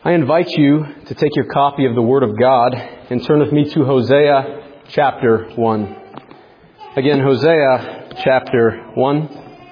I invite you to take your copy of the Word of God and turn with me to Hosea chapter 1. Again, Hosea chapter 1.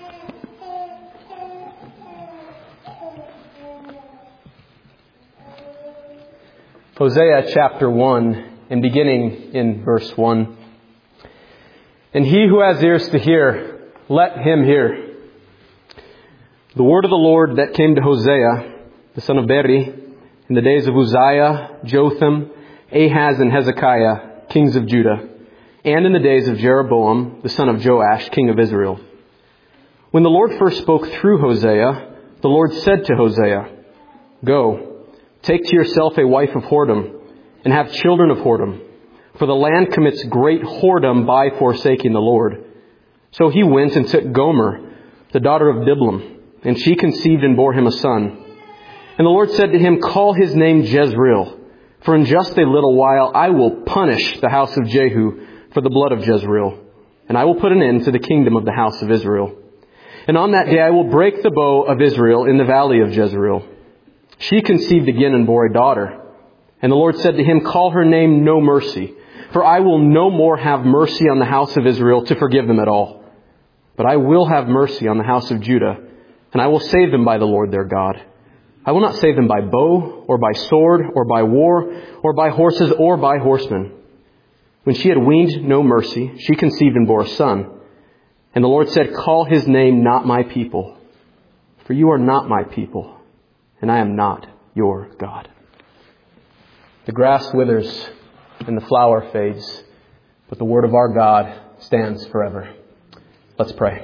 Hosea chapter 1 and beginning in verse 1. And he who has ears to hear, let him hear. The word of the Lord that came to Hosea, the son of Beri, in the days of Uzziah, Jotham, Ahaz, and Hezekiah, kings of Judah, and in the days of Jeroboam, the son of Joash, king of Israel. When the Lord first spoke through Hosea, the Lord said to Hosea, Go, take to yourself a wife of whoredom, and have children of whoredom, for the land commits great whoredom by forsaking the Lord. So he went and took Gomer, the daughter of Diblam, and she conceived and bore him a son. And the Lord said to him, Call his name Jezreel, for in just a little while I will punish the house of Jehu for the blood of Jezreel, and I will put an end to the kingdom of the house of Israel. And on that day I will break the bow of Israel in the valley of Jezreel. She conceived again and bore a daughter. And the Lord said to him, Call her name No Mercy, for I will no more have mercy on the house of Israel to forgive them at all. But I will have mercy on the house of Judah, and I will save them by the Lord their God. I will not save them by bow, or by sword, or by war, or by horses, or by horsemen. When she had weaned No Mercy, she conceived and bore a son. And the Lord said, Call his name Not My People, for you are not my people, and I am not your God. The grass withers and the flower fades, but the word of our God stands forever. Let's pray.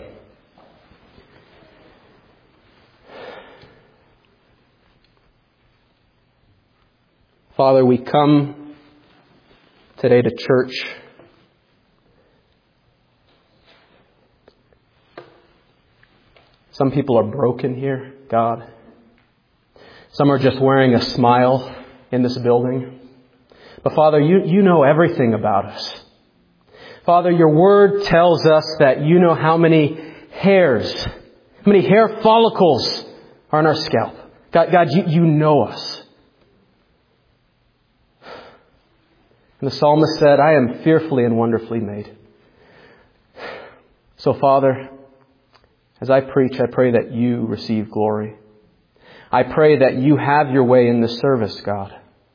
Father, we come today to church Some people are broken here, God. Some are just wearing a smile in this building. But Father, you know everything about us. Father, your word tells us that you know how many hairs, how many hair follicles are on our scalp. God, you know us. And the psalmist said, I am fearfully and wonderfully made. So Father, as I preach, I pray that you receive glory. I pray that you have your way in this service, God.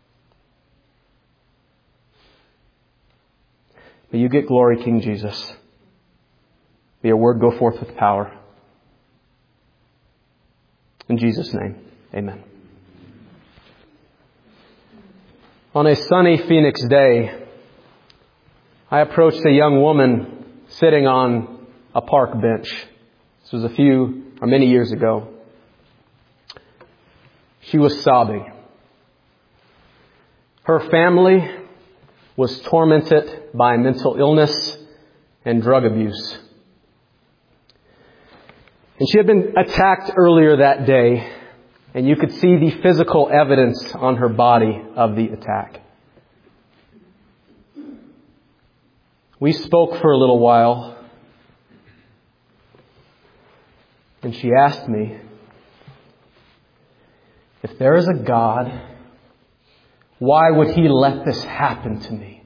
May you get glory, King Jesus. May your word go forth with power. In Jesus' name, amen. On a sunny Phoenix day, I approached a young woman sitting on a park bench. This was many years ago. She was sobbing. Her family was tormented by mental illness and drug abuse. And she had been attacked earlier that day, and you could see the physical evidence on her body of the attack. We spoke for a little while, and she asked me, if there is a God, why would He let this happen to me?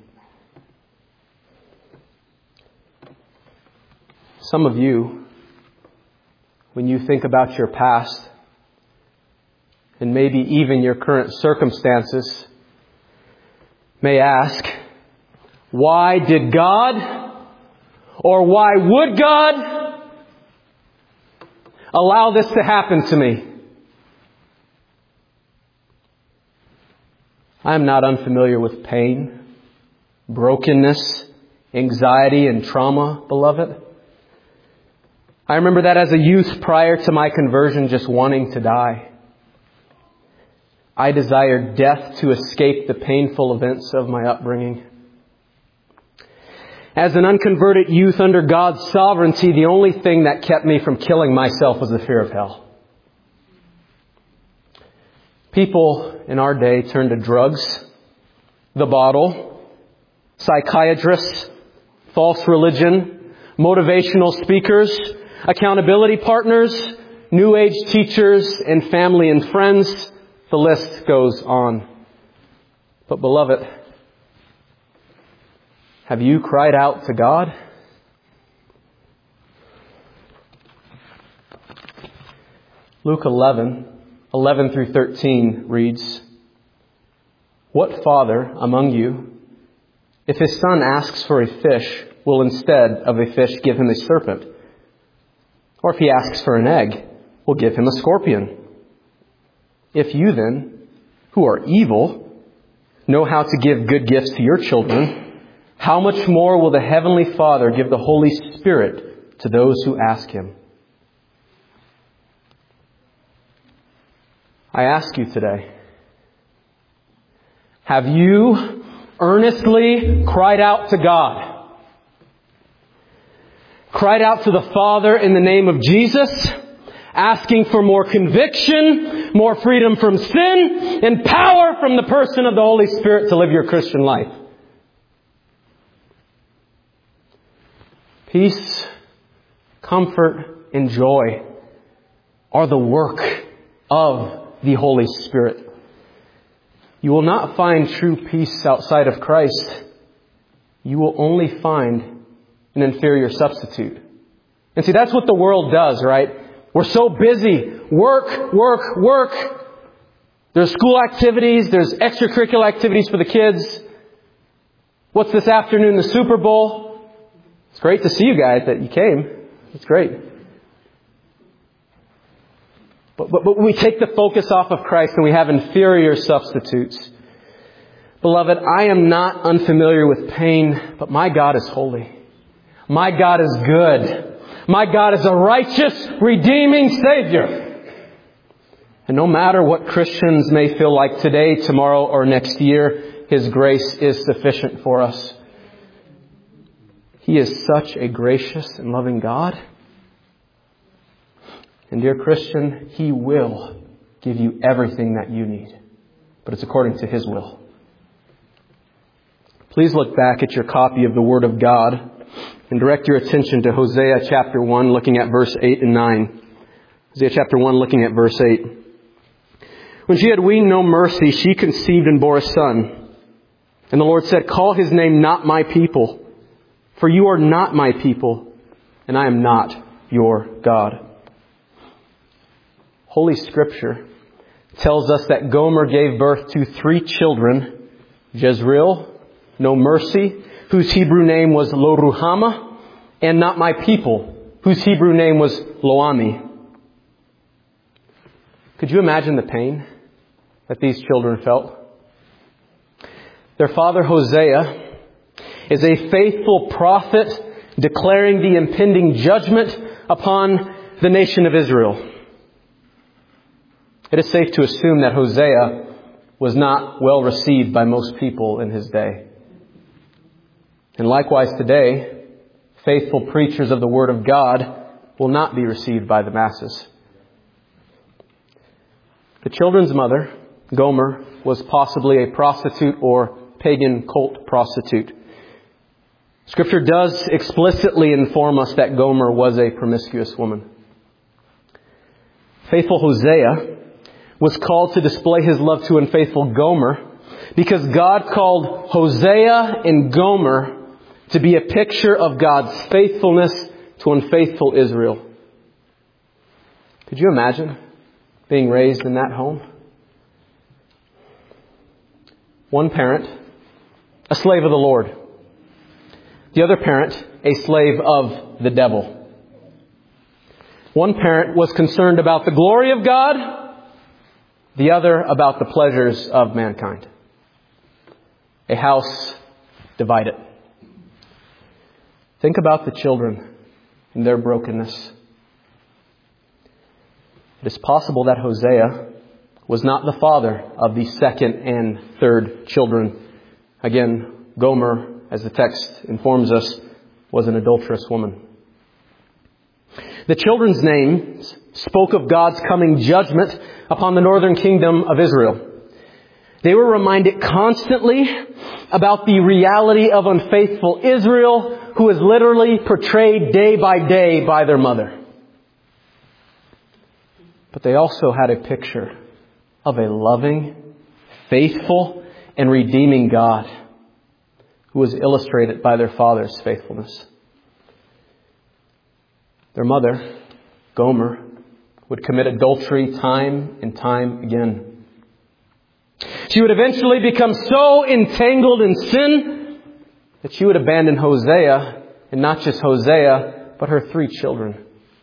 Some of you, when you think about your past, and maybe even your current circumstances, may ask, why did God, or why would God allow this to happen to me? I am not unfamiliar with pain, brokenness, anxiety, and trauma, beloved. I remember that as a youth prior to my conversion, just wanting to die. I desired death to escape the painful events of my upbringing. As an unconverted youth under God's sovereignty, the only thing that kept me from killing myself was the fear of hell. People in our day turn to drugs, the bottle, psychiatrists, false religion, motivational speakers, accountability partners, New Age teachers, and family and friends The list goes on. But beloved, have you cried out to God? Luke 11 through 13 reads, "What father among you, if his son asks for a fish, will instead of a fish give him a serpent? Or if he asks for an egg, will give him a scorpion? If you then, who are evil, know how to give good gifts to your children, how much more will the Heavenly Father give the Holy Spirit to those who ask Him?" I ask you today, have you earnestly cried out to God? Cried out to the Father in the name of Jesus, asking for more conviction, more freedom from sin, and power from the person of the Holy Spirit to live your Christian life. Peace, comfort, and joy are the work of the Holy Spirit. You will not find true peace outside of Christ. You will only find an inferior substitute. And see, that's what the world does, right? We're so busy. Work, work, work. There's school activities. There's extracurricular activities for the kids. What's this afternoon? The Super Bowl. It's great to see you guys that you came. It's great. But we take the focus off of Christ and we have inferior substitutes. Beloved, I am not unfamiliar with pain, but my God is holy. My God is good. My God is a righteous, redeeming Savior. And no matter what Christians may feel like today, tomorrow, or next year, His grace is sufficient for us. He is such a gracious and loving God. And dear Christian, He will give you everything that you need. But it's according to His will. Please look back at your copy of the Word of God and direct your attention to Hosea chapter 1, looking at verse 8 and 9. Hosea chapter 1, looking at verse 8. "When she had weaned no mercy, she conceived and bore a son. And the Lord said, 'Call his name not my people, for you are not my people, and I am not your God.'" Holy Scripture tells us that Gomer gave birth to 3 children: Jezreel, no mercy, whose Hebrew name was Lo-Ruhamah, and not my people, whose Hebrew name was Lo-Ami. Could you imagine the pain that these children felt? Their father Hosea is a faithful prophet declaring the impending judgment upon the nation of Israel. It is safe to assume that Hosea was not well received by most people in his day. And likewise today, faithful preachers of the Word of God will not be received by the masses. The children's mother, Gomer, was possibly a prostitute or pagan cult prostitute. Scripture does explicitly inform us that Gomer was a promiscuous woman. Faithful Hosea was called to display his love to unfaithful Gomer because God called Hosea and Gomer to be a picture of God's faithfulness to unfaithful Israel. Could you imagine being raised in that home? One parent, a slave of the Lord. The other parent, a slave of the devil. One parent was concerned about the glory of God, the other about the pleasures of mankind. A house divided. Think about the children and their brokenness. It is possible that Hosea was not the father of the second and third children. Again, Gomer, as the text informs us, was an adulterous woman. The children's names spoke of God's coming judgment upon the northern kingdom of Israel. They were reminded constantly about the reality of unfaithful Israel, who is literally portrayed day by day by their mother. But they also had a picture of a loving, faithful, and redeeming God who was illustrated by their father's faithfulness. Their mother, Gomer, would commit adultery time and time again. She would eventually become so entangled in sin that she would abandon Hosea, and not just Hosea, but her 3 children.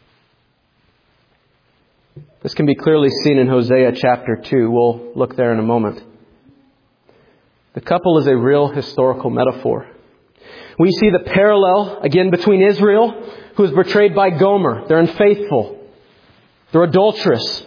This can be clearly seen in Hosea chapter 2. We'll look there in a moment. The couple is a real historical metaphor. We see the parallel, again, between Israel, who is betrayed by Gomer. They're unfaithful. They're adulterous.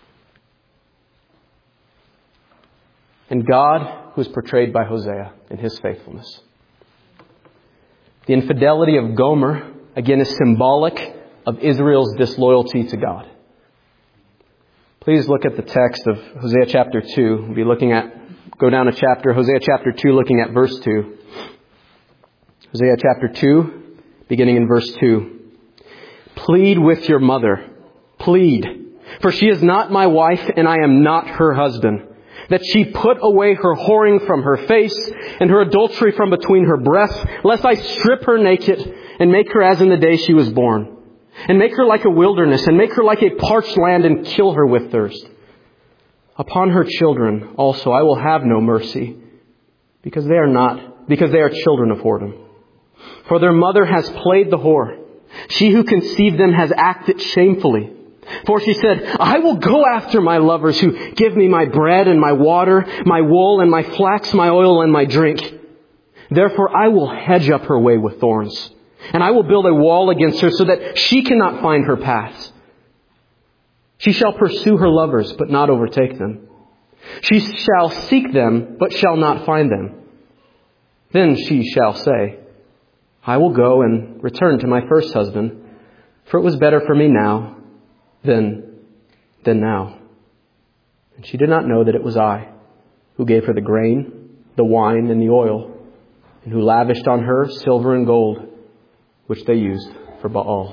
And God, who is portrayed by Hosea in his faithfulness. The infidelity of Gomer, again, is symbolic of Israel's disloyalty to God. Please look at the text of Hosea chapter 2. We'll be go down a chapter, Hosea chapter 2, looking at verse 2. Hosea chapter 2, beginning in verse 2. Plead with your mother. Plead. For she is not my wife, and I am not her husband. That she put away her whoring from her face, and her adultery from between her breasts, lest I strip her naked, and make her as in the day she was born. And make her like a wilderness, and make her like a parched land, and kill her with thirst. Upon her children also I will have no mercy, because they are children of whoredom. For their mother has played the whore. She who conceived them has acted shamefully. For she said, I will go after my lovers who give me my bread and my water, my wool and my flax, my oil and my drink. Therefore I will hedge up her way with thorns, and I will build a wall against her so that she cannot find her paths. She shall pursue her lovers, but not overtake them. She shall seek them, but shall not find them. Then she shall say, I will go and return to my first husband, for it was better for me now than now. And she did not know that it was I who gave her the grain, the wine, and the oil, and who lavished on her silver and gold, which they used for Baal.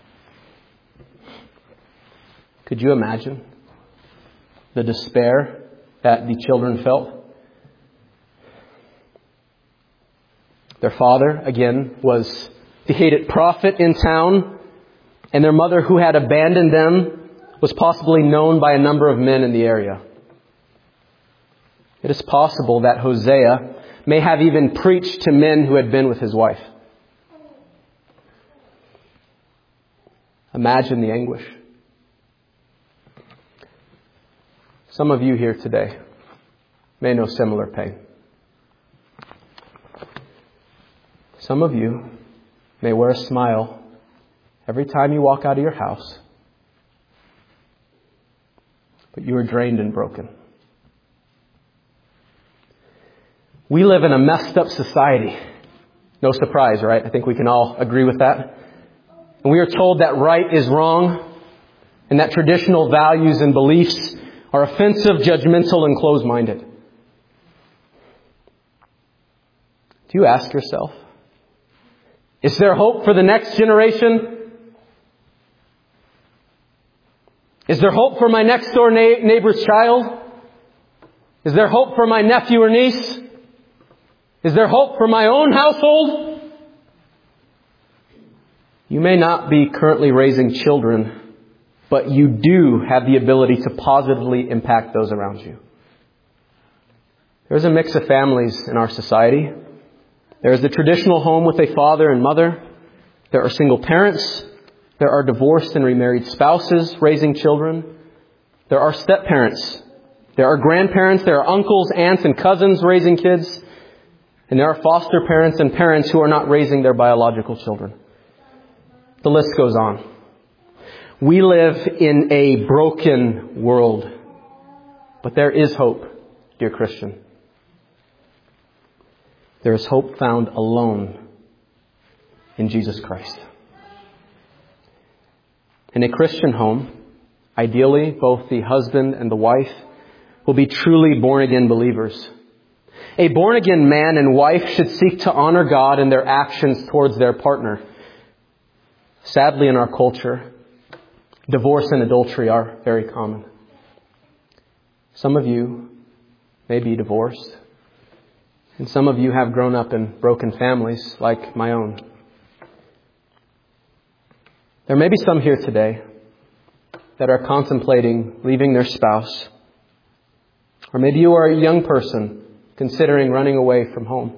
Could you imagine the despair that the children felt? Their father, again, was the hated prophet in town, and their mother, who had abandoned them, was possibly known by a number of men in the area. It is possible that Hosea may have even preached to men who had been with his wife. Imagine the anguish. Some of you here today may know similar pain. Some of you may wear a smile every time you walk out of your house, but you are drained and broken. We live in a messed up society. No surprise, right? I think we can all agree with that. And we are told that right is wrong, and that traditional values and beliefs are offensive, judgmental, and closed-minded. Do you ask yourself, is there hope for the next generation? Is there hope for my next door neighbor's child? Is there hope for my nephew or niece? Is there hope for my own household? You may not be currently raising children, but you do have the ability to positively impact those around you. There's a mix of families in our society. There is the traditional home with a father and mother. There are single parents. There are divorced and remarried spouses raising children. There are step-parents. There are grandparents. There are uncles, aunts, and cousins raising kids. And there are foster parents and parents who are not raising their biological children. The list goes on. We live in a broken world, but there is hope, dear Christian. There is hope found alone in Jesus Christ. In a Christian home, ideally, both the husband and the wife will be truly born-again believers. A born-again man and wife should seek to honor God in their actions towards their partner. Sadly, in our culture, divorce and adultery are very common. Some of you may be divorced. And some of you have grown up in broken families like my own. There may be some here today that are contemplating leaving their spouse. Or maybe you are a young person considering running away from home.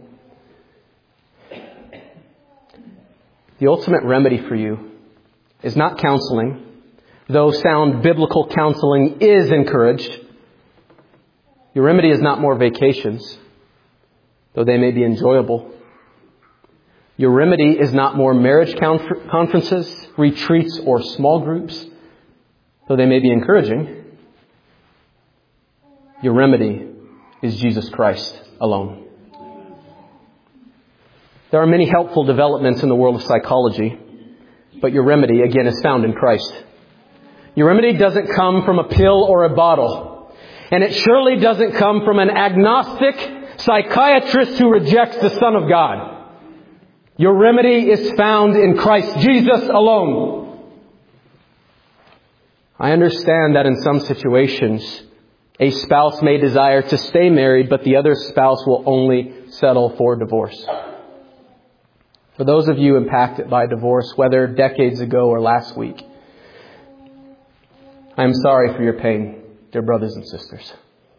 The ultimate remedy for you is not counseling, though sound biblical counseling is encouraged. Your remedy is not more vacations, though they may be enjoyable. Your remedy is not more marriage conferences, retreats, or small groups, though they may be encouraging. Your remedy is Jesus Christ alone. There are many helpful developments in the world of psychology, but your remedy, again, is found in Christ. Your remedy doesn't come from a pill or a bottle, and it surely doesn't come from an agnostic psychiatrist who rejects the Son of God. Your remedy is found in Christ Jesus alone. I understand that in some situations, a spouse may desire to stay married, but the other spouse will only settle for divorce. For those of you impacted by divorce, whether decades ago or last week, I am sorry for your pain, dear brothers and sisters.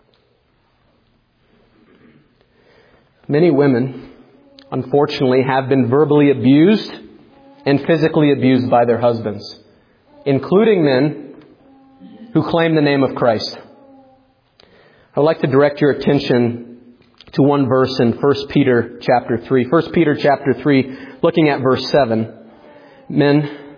Many women, unfortunately, have been verbally abused and physically abused by their husbands, including men who claim the name of Christ. I would like to direct your attention to one verse in 1 Peter chapter 3. 1 Peter chapter 3, looking at verse 7. Men,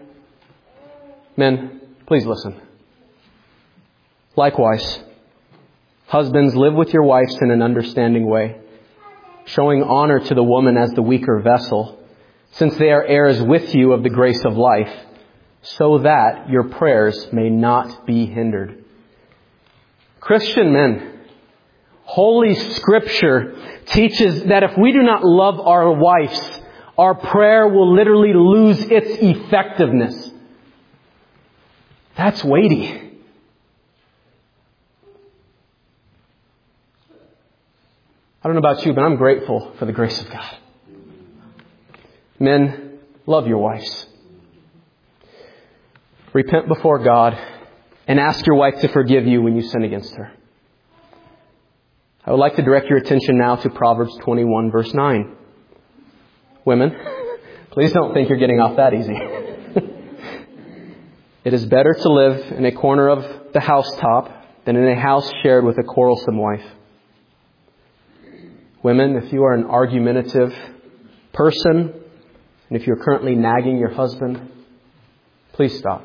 please listen. Likewise, husbands, live with your wives in an understanding way, showing honor to the woman as the weaker vessel, since they are heirs with you of the grace of life, so that your prayers may not be hindered. Christian men, Holy Scripture teaches that if we do not love our wives, our prayer will literally lose its effectiveness. That's weighty. I don't know about you, but I'm grateful for the grace of God. Men, love your wives. Repent before God and ask your wife to forgive you when you sin against her. I would like to direct your attention now to Proverbs 21, verse 9. Women, please don't think you're getting off that easy. It is better to live in a corner of the housetop than in a house shared with a quarrelsome wife. Women, if you are an argumentative person, and if you're currently nagging your husband, please stop.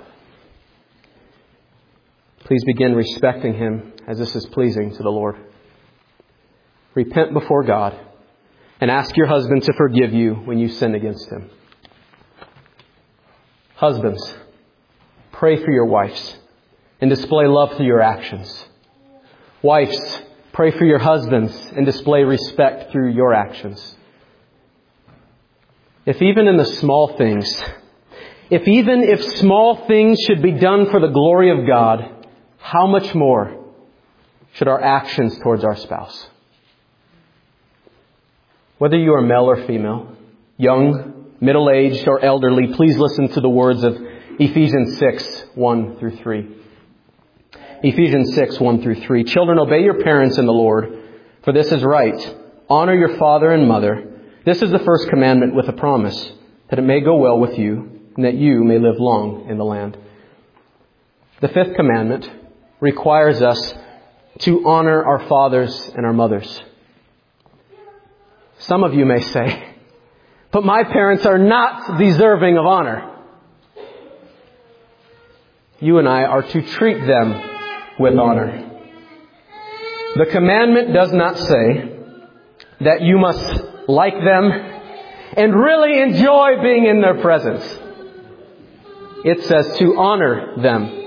Please begin respecting him as this is pleasing to the Lord. Repent before God and ask your husband to forgive you when you sin against him. Husbands, pray for your wives and display love through your actions. Wives, pray for your husbands and display respect through your actions. If even in the small things, if small things should be done for the glory of God, how much more should our actions towards our spouse? Whether you are male or female, young, middle-aged, or elderly, please listen to the words of Ephesians 6, 1 through 3. Ephesians 6, 1 through 3. Children, obey your parents in the Lord, for this is right. Honor your father and mother. This is the first commandment with a promise, that it may go well with you, and that you may live long in the land. The fifth commandment requires us to honor our fathers and our mothers. Some of you may say, but my parents are not deserving of honor. You and I are to treat them with honor. The commandment does not say that you must like them and really enjoy being in their presence. It says to honor them.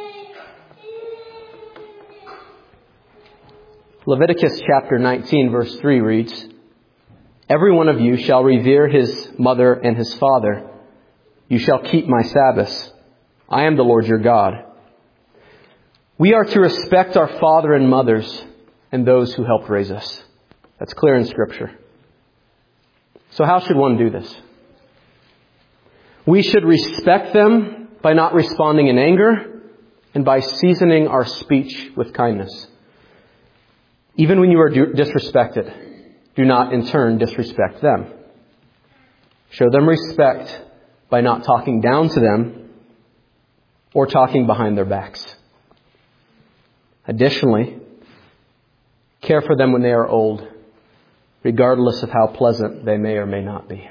Leviticus chapter 19 verse 3 reads, every one of you shall revere his mother and his father. You shall keep my Sabbaths. I am the Lord your God. We are to respect our father and mothers and those who helped raise us. That's clear in Scripture. So how should one do this? We should respect them by not responding in anger and by seasoning our speech with kindness. Even when you are disrespected, do not in turn disrespect them. Show them respect by not talking down to them or talking behind their backs. Additionally, care for them when they are old, regardless of how pleasant they may or may not be.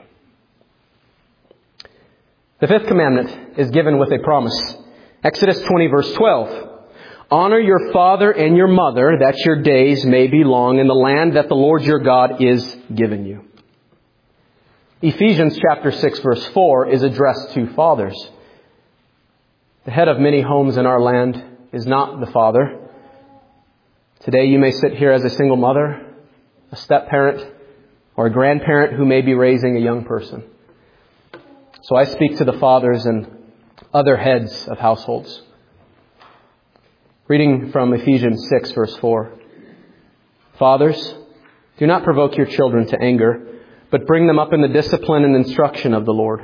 The fifth commandment is given with a promise. Exodus 20 verse 12. Honor your father and your mother, that your days may be long in the land that the Lord your God is giving you. Ephesians chapter 6 verse 4 is addressed to fathers. The head of many homes in our land is not the father. Today you may sit here as a single mother, a step-parent, or a grandparent who may be raising a young person. So I speak to the fathers and other heads of households. Reading from Ephesians 6 verse 4. Fathers, do not provoke your children to anger, but bring them up in the discipline and instruction of the Lord.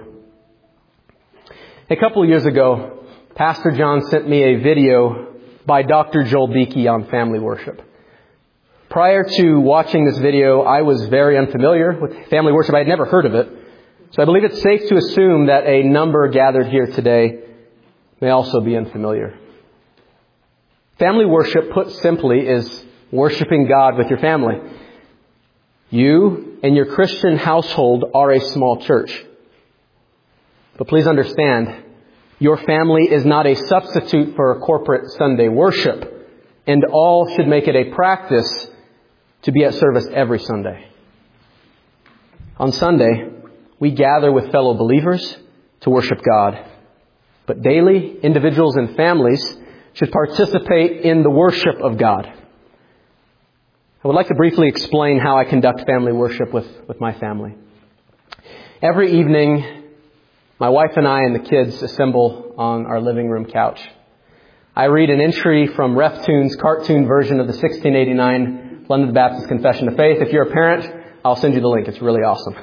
A couple of years ago, Pastor John sent me a video by Dr. Joel Beeke on family worship. Prior to watching this video, I was very unfamiliar with family worship. I had never heard of it. So I believe it's safe to assume that a number gathered here today may also be unfamiliar. Family worship, put simply, is worshiping God with your family. You and your Christian household are a small church. But please understand, your family is not a substitute for a corporate Sunday worship, and all should make it a practice to be at service every Sunday. On Sunday, we gather with fellow believers to worship God. But daily, individuals and families should participate in the worship of God. I would like to briefly explain how I conduct family worship with my family. Every evening, my wife and I and the kids assemble on our living room couch. I read an entry from Reftune's cartoon version of the 1689 London Baptist Confession of Faith. If you're a parent, I'll send you the link. It's really awesome.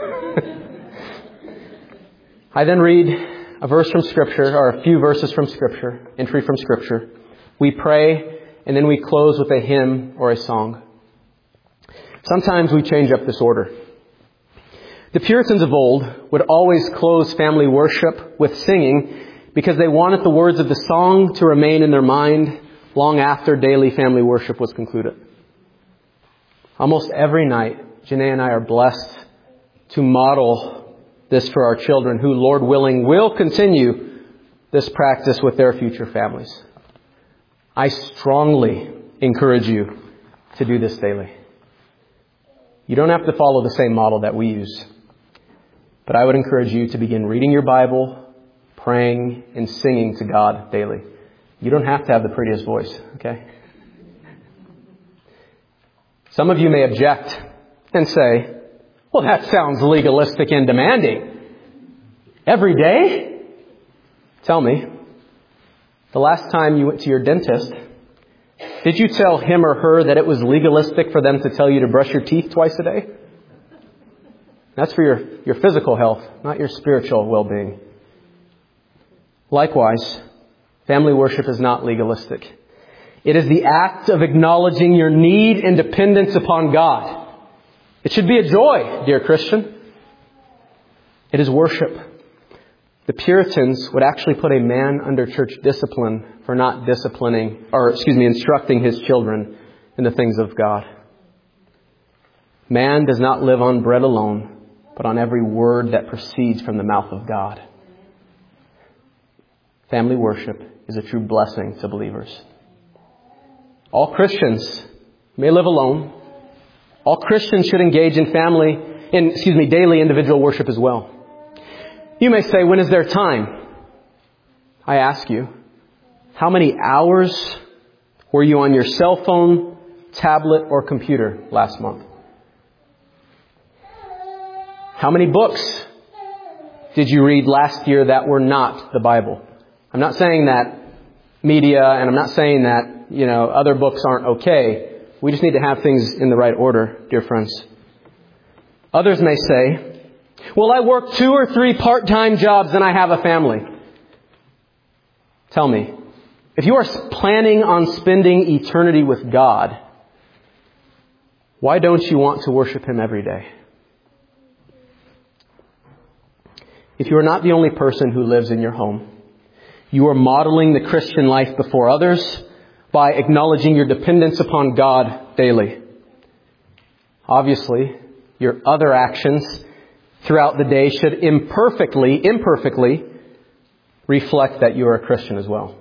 I then read a verse from Scripture, or a few verses from Scripture, entry from Scripture. We pray, and then we close with a hymn or a song. Sometimes we change up this order. The Puritans of old would always close family worship with singing because they wanted the words of the song to remain in their mind long after daily family worship was concluded. Almost every night, Janae and I are blessed to model this for our children who, Lord willing, will continue this practice with their future families. I strongly encourage you to do this daily. You don't have to follow the same model that we use. But I would encourage you to begin reading your Bible, praying, and singing to God daily. You don't have to have the prettiest voice, okay? Some of you may object and say, well, that sounds legalistic and demanding. Every day? Tell me, the last time you went to your dentist, did you tell him or her that it was legalistic for them to tell you to brush your teeth twice a day? That's for your physical health, not your spiritual well-being. Likewise, family worship is not legalistic. It is the act of acknowledging your need and dependence upon God. It should be a joy, dear Christian. It is worship. The Puritans would actually put a man under church discipline for not instructing his children in the things of God. Man does not live on bread alone, but on every word that proceeds from the mouth of God. Family worship is a true blessing to believers. All Christians may live alone. All Christians should engage in daily individual worship as well. You may say, when is there time? I ask you, how many hours were you on your cell phone, tablet, or computer last month? How many books did you read last year that were not the Bible? I'm not saying that media, and I'm not saying that other books aren't okay. We just need to have things in the right order, dear friends. Others may say, well, I work 2 or 3 part-time jobs and I have a family. Tell me, if you are planning on spending eternity with God, why don't you want to worship Him every day? If you are not the only person who lives in your home, you are modeling the Christian life before others by acknowledging your dependence upon God daily. Obviously, your other actions throughout the day should imperfectly reflect that you are a Christian as well.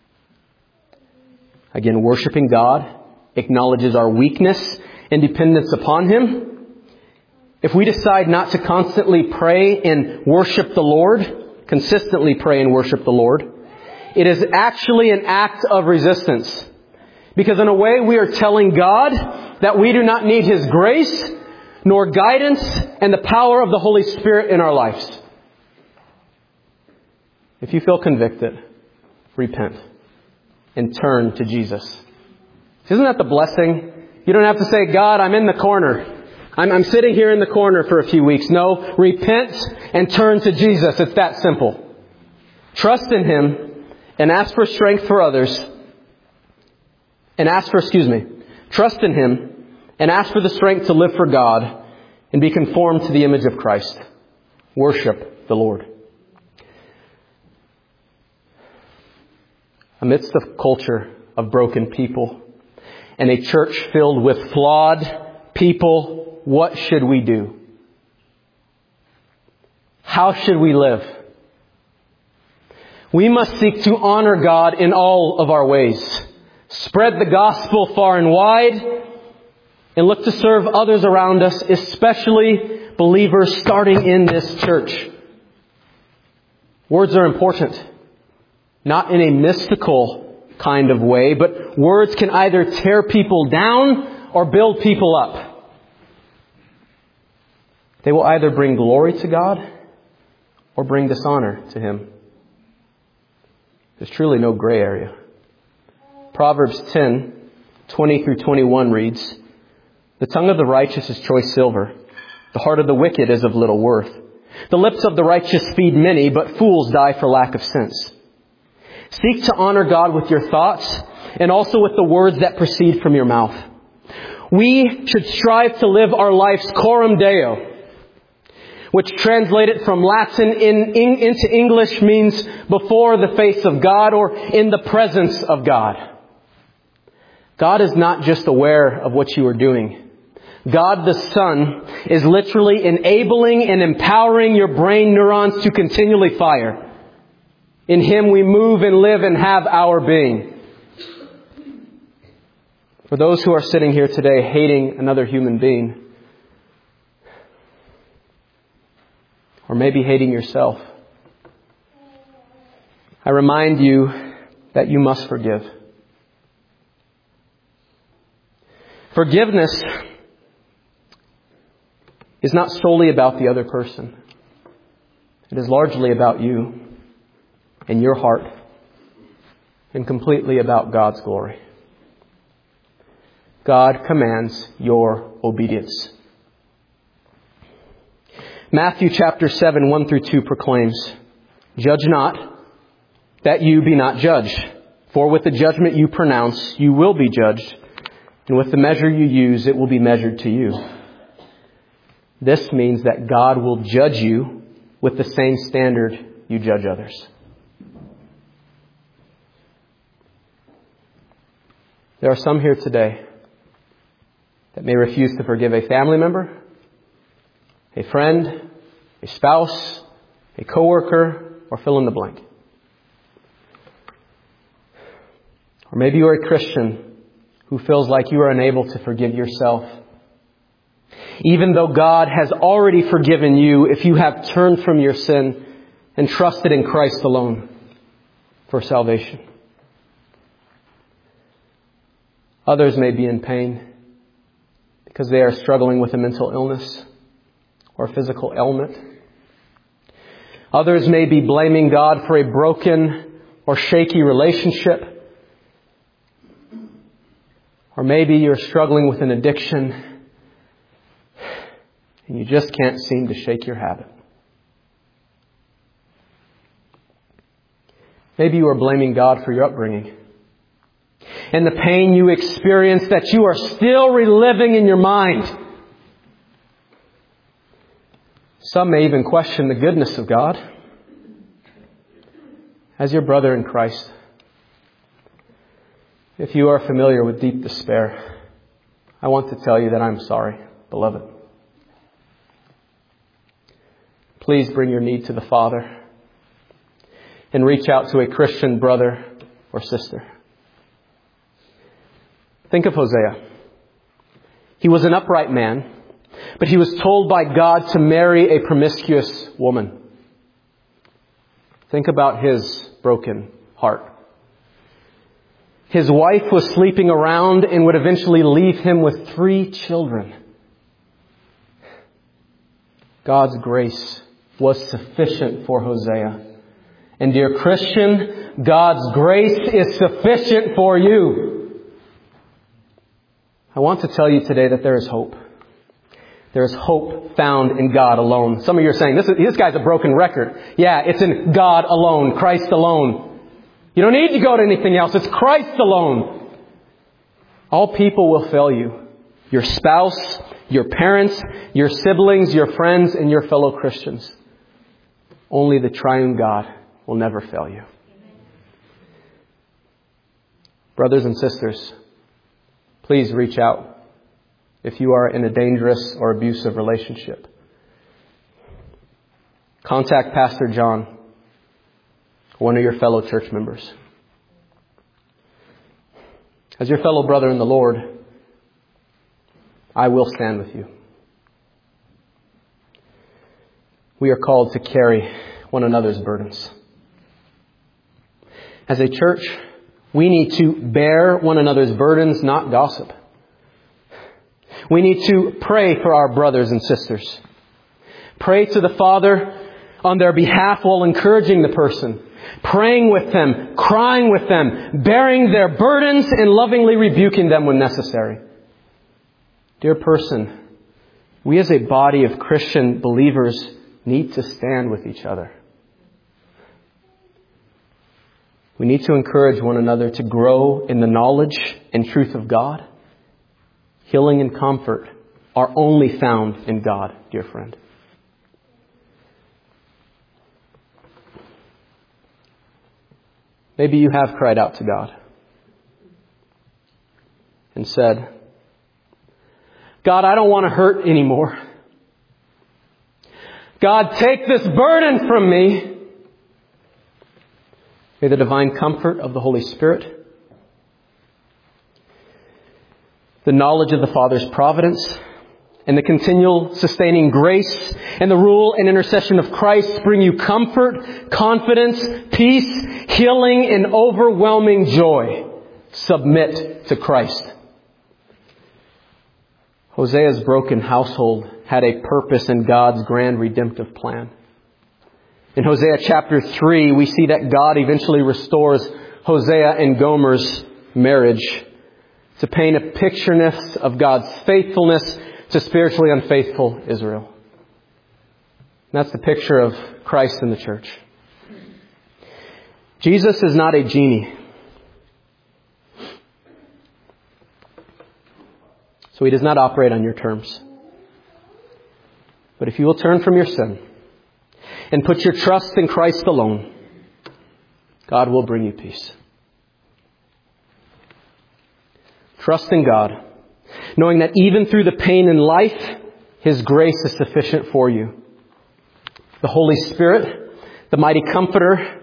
Again, worshiping God acknowledges our weakness and dependence upon Him. If we decide not to constantly pray and worship the Lord, consistently pray and worship the Lord, it is actually an act of resistance. Because in a way we are telling God that we do not need His grace, nor guidance and the power of the Holy Spirit in our lives. If you feel convicted, repent and turn to Jesus. Isn't that the blessing? You don't have to say, God, I'm in the corner. I'm sitting here in the corner for a few weeks. No, repent and turn to Jesus. It's that simple. Trust in Him and ask for strength for others. Trust in Him and ask for the strength to live for God and be conformed to the image of Christ. Worship the Lord. Amidst the culture of broken people and a church filled with flawed people, what should we do? How should we live? We must seek to honor God in all of our ways. Spread the gospel far and wide, and look to serve others around us, especially believers starting in this church. Words are important, not in a mystical kind of way, but words can either tear people down or build people up. They will either bring glory to God or bring dishonor to Him. There's truly no gray area. Proverbs 10:20 through 21 reads, "The tongue of the righteous is choice silver. The heart of the wicked is of little worth. The lips of the righteous feed many, but fools die for lack of sense. Seek to honor God with your thoughts and also with the words that proceed from your mouth. We should strive to live our lives coram Deo, which translated from Latin into English means before the face of God or in the presence of God. God is not just aware of what you are doing. God the Son is literally enabling and empowering your brain neurons to continually fire. In Him we move and live and have our being. For those who are sitting here today hating another human being, or maybe hating yourself, I remind you that you must forgive. Forgiveness is not solely about the other person. It is largely about you and your heart, and completely about God's glory. God commands your obedience. Matthew chapter 7, 1 through 2 proclaims, "Judge not, that you be not judged. For with the judgment you pronounce, you will be judged. And with the measure you use, it will be measured to you." This means that God will judge you with the same standard you judge others. There are some here today that may refuse to forgive a family member, a friend, a spouse, a coworker, or fill in the blank. Or maybe you're a Christian who feels like you are unable to forgive yourself, even though God has already forgiven you if you have turned from your sin and trusted in Christ alone for salvation. Others may be in pain because they are struggling with a mental illness or physical ailment. Others may be blaming God for a broken or shaky relationship. Or maybe you're struggling with an addiction and you just can't seem to shake your habit. Maybe you are blaming God for your upbringing and the pain you experienced that you are still reliving in your mind. Some may even question the goodness of God. As your brother in Christ, if you are familiar with deep despair, I want to tell you that I'm sorry, beloved. Please bring your need to the Father and reach out to a Christian brother or sister. Think of Hosea. He was an upright man, but he was told by God to marry a promiscuous woman. Think about his broken heart. His wife was sleeping around and would eventually leave him with 3 children. God's grace was sufficient for Hosea. And dear Christian, God's grace is sufficient for you. I want to tell you today that there is hope. There is hope found in God alone. Some of you are saying, this guy's a broken record. Yeah, it's in God alone, Christ alone. You don't need to go to anything else. It's Christ alone. All people will fail you. Your spouse, your parents, your siblings, your friends, and your fellow Christians. Only the triune God will never fail you. Brothers and sisters, please reach out if you are in a dangerous or abusive relationship. Contact Pastor John, one of your fellow church members. As your fellow brother in the Lord, I will stand with you. We are called to carry one another's burdens. As a church, we need to bear one another's burdens, not gossip. We need to pray for our brothers and sisters. Pray to the Father on their behalf while encouraging the person, praying with them, crying with them, bearing their burdens and lovingly rebuking them when necessary. Dear person, we as a body of Christian believers need to stand with each other. We need to encourage one another to grow in the knowledge and truth of God. Healing and comfort are only found in God, dear friend. Maybe you have cried out to God and said, God, I don't want to hurt anymore. God, take this burden from me. May the divine comfort of the Holy Spirit, the knowledge of the Father's providence, and the continual sustaining grace and the rule and intercession of Christ bring you comfort, confidence, peace, healing, and overwhelming joy. Submit to Christ. Hosea's broken household had a purpose in God's grand redemptive plan. In Hosea chapter 3, we see that God eventually restores Hosea and Gomer's marriage to paint a picture of God's faithfulness to spiritually unfaithful Israel. And that's the picture of Christ in the church. Jesus is not a genie. So He does not operate on your terms. But if you will turn from your sin and put your trust in Christ alone, God will bring you peace. Trust in God, knowing that even through the pain in life, His grace is sufficient for you. The Holy Spirit, the mighty Comforter,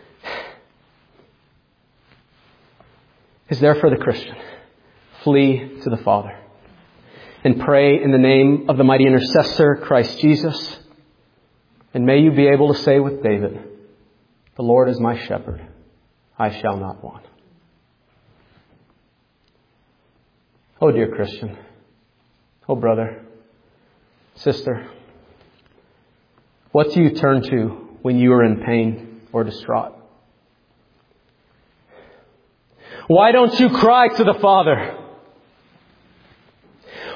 is there for the Christian. Flee to the Father and pray in the name of the mighty intercessor, Christ Jesus. And may you be able to say with David, the Lord is my shepherd, I shall not want. Oh, dear Christian. Oh, brother, sister. What do you turn to when you are in pain or distraught? Why don't you cry to the Father?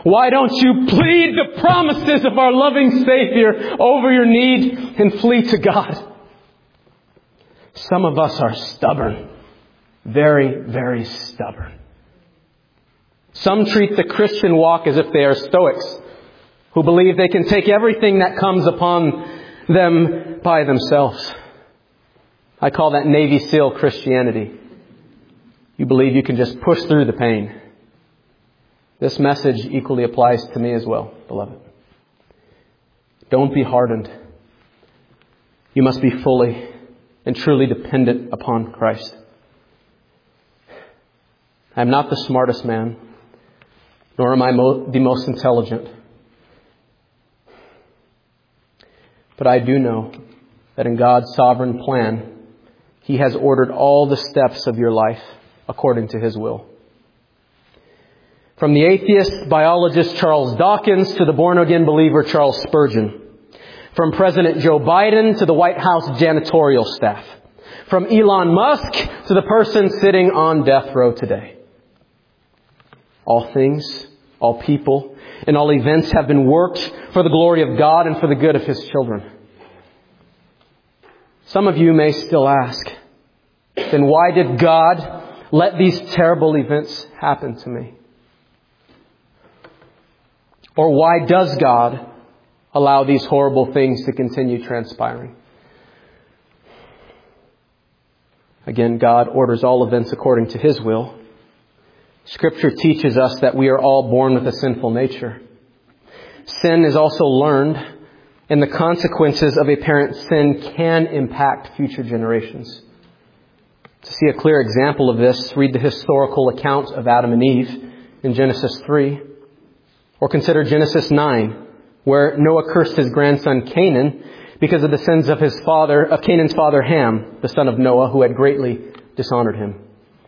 Why don't you plead the promises of our loving Savior over your need and flee to God? Some of us are stubborn. Very, very stubborn. Some treat the Christian walk as if they are Stoics, who believe they can take everything that comes upon them by themselves. I call that Navy SEAL Christianity. You believe you can just push through the pain. This message equally applies to me as well, beloved. Don't be hardened. You must be fully and truly dependent upon Christ. I am not the smartest man, nor am I the most intelligent. But I do know that in God's sovereign plan, He has ordered all the steps of your life according to His will. From the atheist biologist Charles Dawkins to the born-again believer Charles Spurgeon. From President Joe Biden to the White House janitorial staff. From Elon Musk to the person sitting on death row today. All things, all people, and all events have been worked for the glory of God and for the good of His children. Some of you may still ask, then why did God let these terrible events happen to me? Or why does God allow these horrible things to continue transpiring? Again, God orders all events according to His will. Scripture teaches us that we are all born with a sinful nature. Sin is also learned, and the consequences of a parent's sin can impact future generations. To see a clear example of this, read the historical account of Adam and Eve in Genesis 3. Or consider Genesis 9, where Noah cursed his grandson Canaan because of the sins of Canaan's father Ham, the son of Noah, who had greatly dishonored him.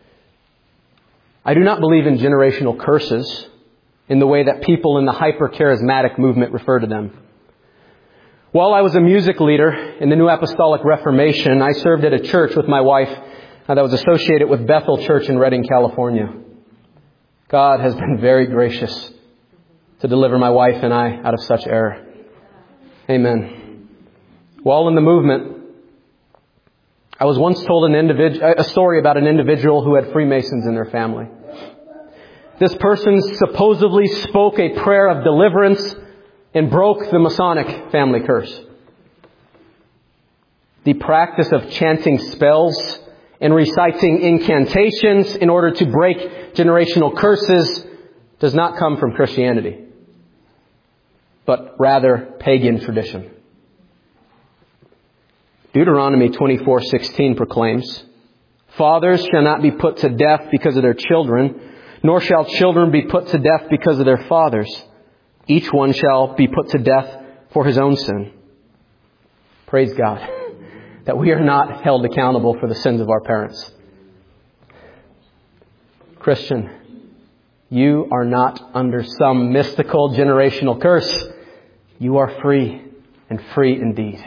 I do not believe in generational curses in the way that people in the hyper-charismatic movement refer to them. While I was a music leader in the New Apostolic Reformation, I served at a church with my wife that was associated with Bethel Church in Redding, California. God has been very gracious to deliver my wife and I out of such error. Amen. While in the movement, I was once told a story about an individual who had Freemasons in their family. This person supposedly spoke a prayer of deliverance and broke the Masonic family curse. The practice of chanting spells and reciting incantations in order to break generational curses does not come from Christianity, but rather pagan tradition. Deuteronomy 24:16 proclaims, "Fathers shall not be put to death because of their children, nor shall children be put to death because of their fathers. Each one shall be put to death for his own sin." Praise God that we are not held accountable for the sins of our parents. Christian, you are not under some mystical generational curse. You are free, and free indeed.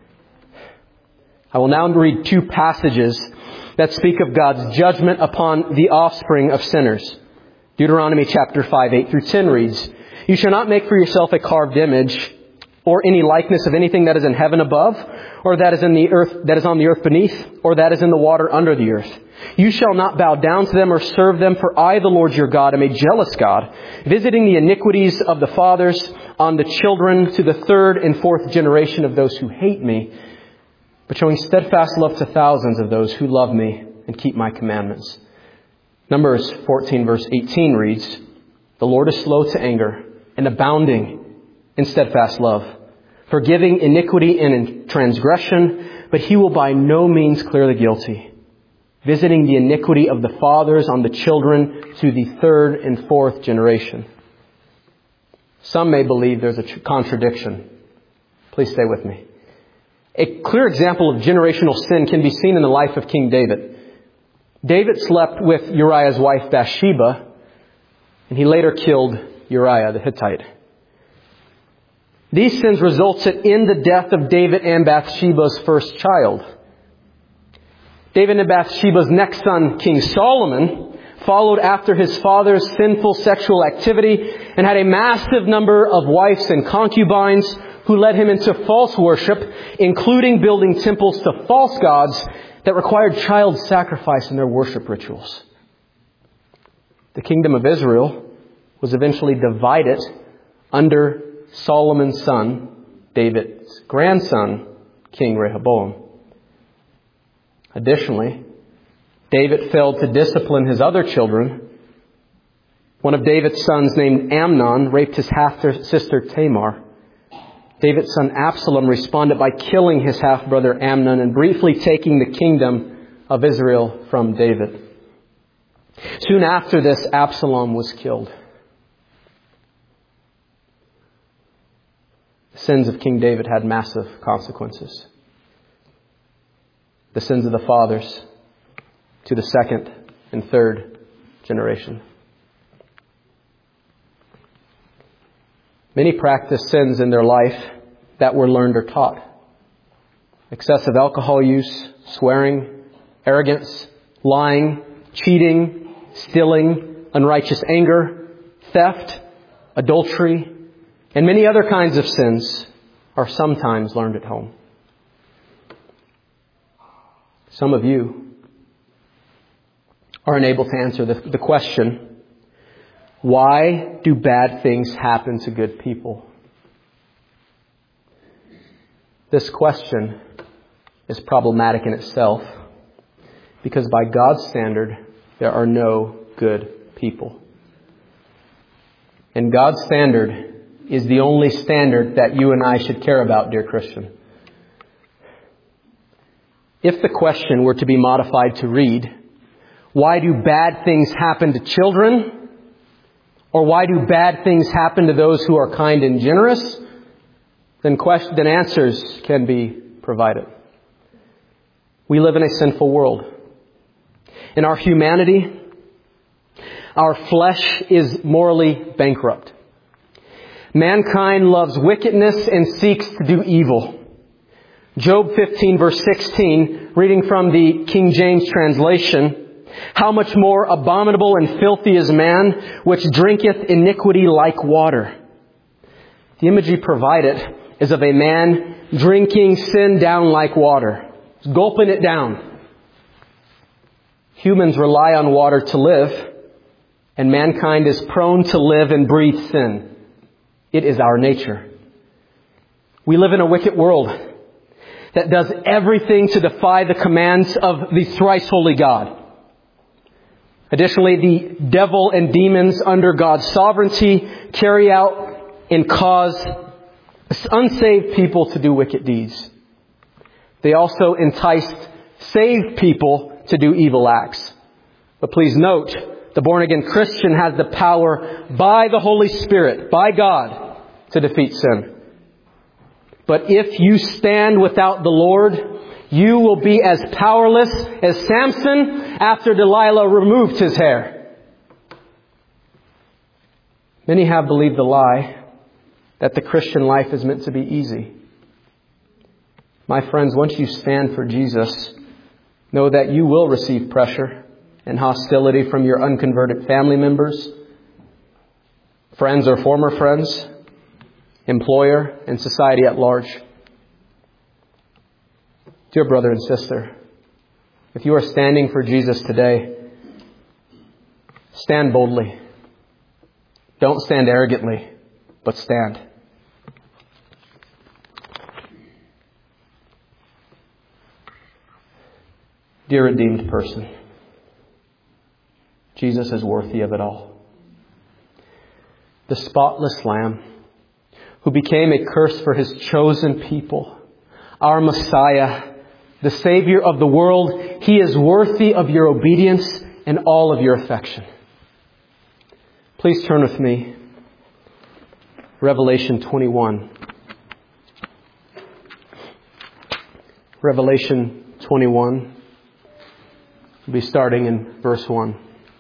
I will now read two passages that speak of God's judgment upon the offspring of sinners. Deuteronomy chapter 5, 8 through 10 reads, "You shall not make for yourself a carved image or any likeness of anything that is in heaven above, or that is in the earth, that is on the earth beneath, or that is in the water under the earth. You shall not bow down to them or serve them, for I, the Lord your God, am a jealous God, visiting the iniquities of the fathers on the children to the third and fourth generation of those who hate me, but showing steadfast love to thousands of those who love me and keep my commandments." Numbers 14 verse 18 reads, "The Lord is slow to anger and abounding in steadfast love, forgiving iniquity and in transgression, but He will by no means clear the guilty, visiting the iniquity of the fathers on the children to the third and fourth generation." Some may believe there's a contradiction. Please stay with me. A clear example of generational sin can be seen in the life of King David. David slept with Uriah's wife Bathsheba, and he later killed Uriah the Hittite. These sins resulted in the death of David and Bathsheba's first child. David and Bathsheba's next son, King Solomon, followed after his father's sinful sexual activity, and had a massive number of wives and concubines who led him into false worship, including building temples to false gods that required child sacrifice in their worship rituals. The kingdom of Israel was eventually divided under Solomon's son, David's grandson, King Rehoboam. Additionally, David failed to discipline his other children. One of David's sons, named Amnon, raped his half-sister Tamar. David's son Absalom responded by killing his half-brother Amnon and briefly taking the kingdom of Israel from David. Soon after this, Absalom was killed. The sins of King David had massive consequences. The sins of the fathers to the second and third generation. Many practiced sins in their life that were learned or taught. Excessive alcohol use, swearing, arrogance, lying, cheating, stealing, unrighteous anger, theft, adultery, and many other kinds of sins are sometimes learned at home. Some of you are unable to answer the question, why do bad things happen to good people? This question is problematic in itself because by God's standard, there are no good people. And God's standard is the only standard that you and I should care about, dear Christian. If the question were to be modified to read, why do bad things happen to children? Or why do bad things happen to those who are kind and generous? Then answers can be provided. We live in a sinful world. In our humanity, our flesh is morally bankrupt. Mankind loves wickedness and seeks to do evil. Job 15 verse 16, reading from the King James translation, how much more abominable and filthy is man, which drinketh iniquity like water. The imagery provided is of a man drinking sin down like water, gulping it down. Humans rely on water to live, and mankind is prone to live and breathe sin. It is our nature. We live in a wicked world that does everything to defy the commands of the thrice holy God. Additionally, the devil and demons under God's sovereignty carry out and cause unsaved people to do wicked deeds. They also entice saved people to do evil acts. But please note, the born-again Christian has the power by the Holy Spirit, by God, to defeat sin. But if you stand without the Lord, you will be as powerless as Samson after Delilah removed his hair. Many have believed the lie that the Christian life is meant to be easy. My friends, once you stand for Jesus, know that you will receive pressure and hostility from your unconverted family members, friends or former friends, employer, and society at large. Dear brother and sister, if you are standing for Jesus today, stand boldly. Don't stand arrogantly, but stand. Dear redeemed person, Jesus is worthy of it all. The spotless Lamb who became a curse for His chosen people, our Messiah, the Savior of the world, He is worthy of your obedience and all of your affection. Please turn with me. Revelation 21. Revelation 21. We'll be starting in verse 1.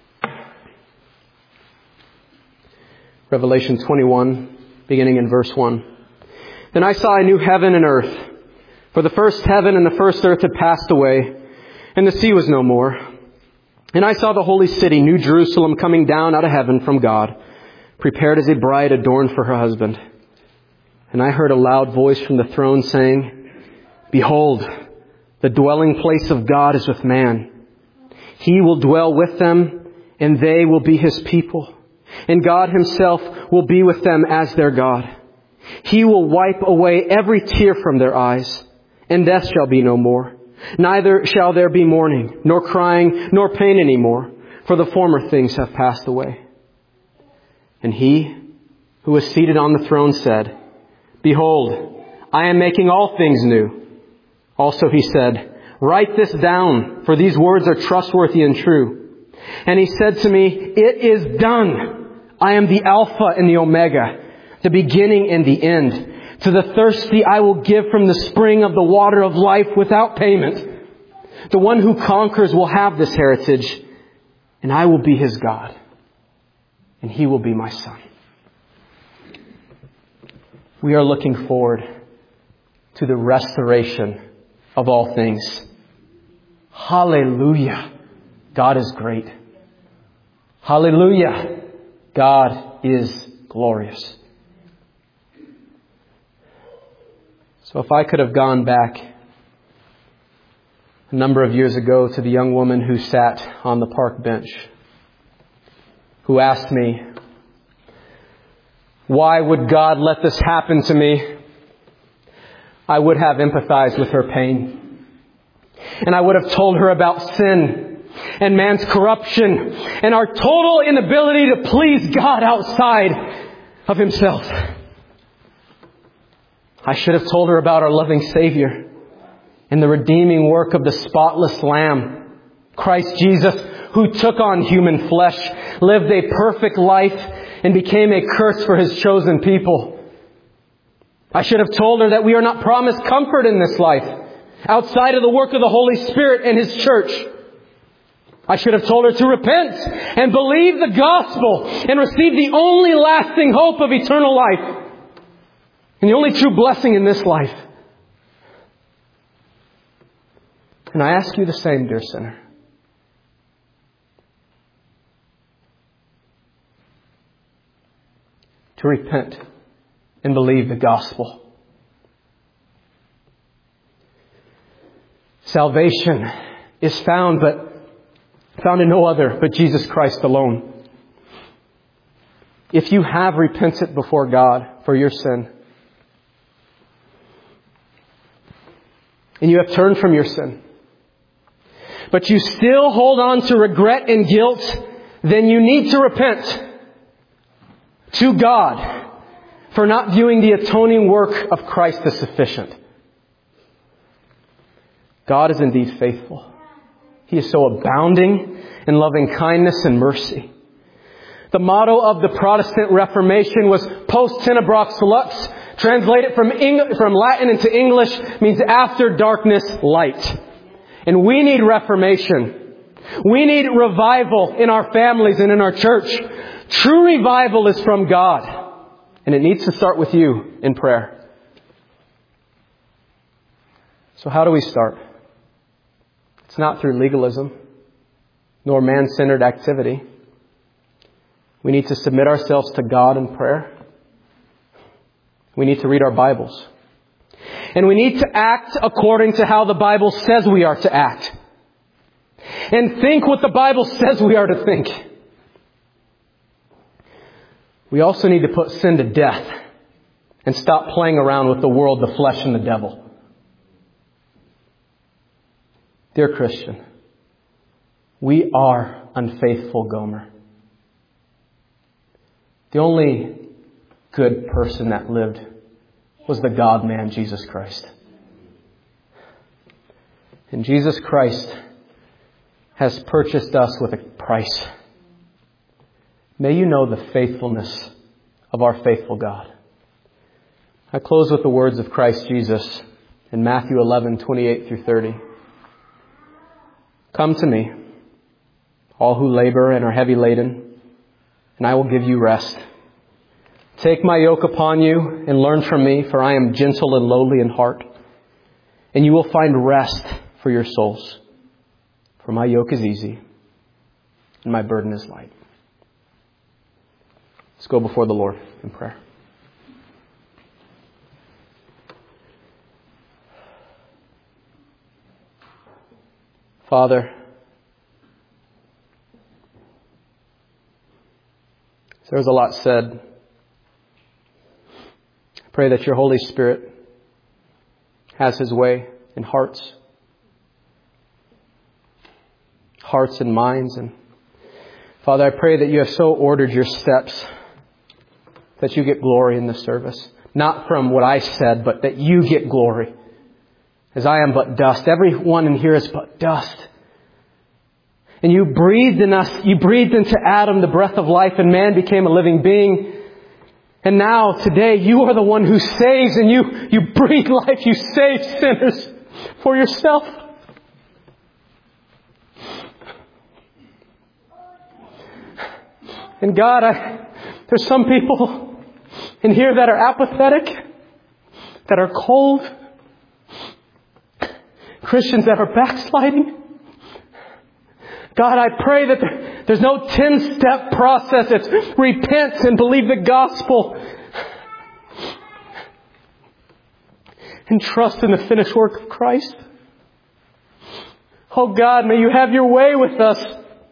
Revelation 21, beginning in verse 1. Then I saw a new heaven and earth, for the first heaven and the first earth had passed away, and the sea was no more. And I saw the holy city, New Jerusalem, coming down out of heaven from God, prepared as a bride adorned for her husband. And I heard a loud voice from the throne saying, Behold, the dwelling place of God is with man. He will dwell with them, and they will be His people. And God Himself will be with them as their God. He will wipe away every tear from their eyes, and death shall be no more. Neither shall there be mourning, nor crying, nor pain any more, for the former things have passed away. And He who was seated on the throne said, Behold, I am making all things new. Also He said, Write this down, for these words are trustworthy and true. And He said to me, It is done. I am the Alpha and the Omega, the beginning and the end. To the thirsty I will give from the spring of the water of life without payment. The one who conquers will have this heritage, and I will be his God, and he will be my son. We are looking forward to the restoration of all things. Hallelujah! God is great. Hallelujah! God is glorious. So if I could have gone back a number of years ago to the young woman who sat on the park bench, who asked me, why would God let this happen to me? I would have empathized with her pain. And I would have told her about sin and man's corruption and our total inability to please God outside of Himself. I should have told her about our loving Savior and the redeeming work of the spotless Lamb, Christ Jesus, who took on human flesh, lived a perfect life, and became a curse for His chosen people. I should have told her that we are not promised comfort in this life outside of the work of the Holy Spirit and His church. I should have told her to repent and believe the gospel and receive the only lasting hope of eternal life and the only true blessing in this life. And I ask you the same, dear sinner. To repent and believe the gospel. Salvation is found in no other but Jesus Christ alone. If you have repented before God for your sin, and you have turned from your sin, but you still hold on to regret and guilt, then you need to repent to God for not viewing the atoning work of Christ as sufficient. God is indeed faithful. He is so abounding in loving kindness and mercy. The motto of the Protestant Reformation was Post Tenebrae Lux. Translated from Latin into English means after darkness, light. And we need reformation. We need revival in our families and in our church. True revival is from God. And it needs to start with you in prayer. So how do we start? It's not through legalism, nor man-centered activity. We need to submit ourselves to God in prayer. We need to read our Bibles. And we need to act according to how the Bible says we are to act. And think what the Bible says we are to think. We also need to put sin to death and stop playing around with the world, the flesh, and the devil. Dear Christian, we are unfaithful, Gomer. The only good person that lived was the God-man, Jesus Christ. And Jesus Christ has purchased us with a price. May you know the faithfulness of our faithful God. I close with the words of Christ Jesus in Matthew 11:28 through 30. Come to me, all who labor and are heavy laden, and I will give you rest. Take my yoke upon you and learn from me, for I am gentle and lowly in heart, and you will find rest for your souls. For my yoke is easy and my burden is light. Let's go before the Lord in prayer. Father, there's a lot said. I pray that your Holy Spirit has His way in hearts and minds. And Father, I pray that you have so ordered your steps that you get glory in this service. Not from what I said, but that you get glory. As I am but dust. Everyone in here is but dust. And you breathed in us, you breathed into Adam the breath of life, and man became a living being. And now, today, you are the one who saves, and you breathe life, you save sinners for yourself. And God, there's some people in here that are apathetic, that are cold, Christians that are backsliding. God, I pray that there's no 10-step process. It's repent and believe the gospel. And trust in the finished work of Christ. Oh God, may you have your way with us.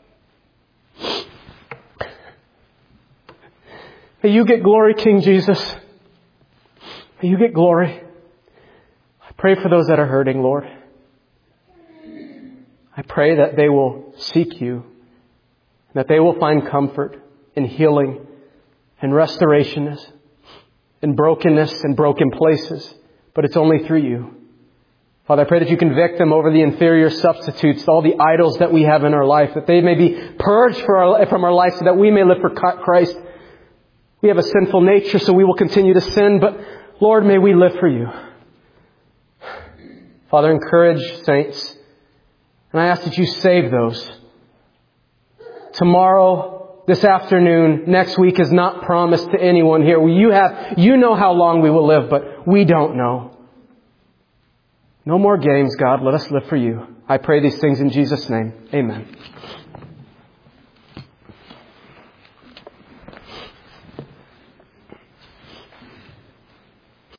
May you get glory, King Jesus. May you get glory. I pray for those that are hurting, Lord. I pray that they will seek you, that they will find comfort in healing and restoration in brokenness and broken places. But it's only through you. Father, I pray that you convict them over the inferior substitutes, all the idols that we have in our life, that they may be purged from our life so that we may live for Christ. We have a sinful nature, so we will continue to sin, but Lord, may we live for you. Father, encourage saints. And I ask that you save those. Tomorrow, this afternoon, next week is not promised to anyone here. You know how long we will live, but we don't know. No more games, God. Let us live for you. I pray these things in Jesus' name. Amen.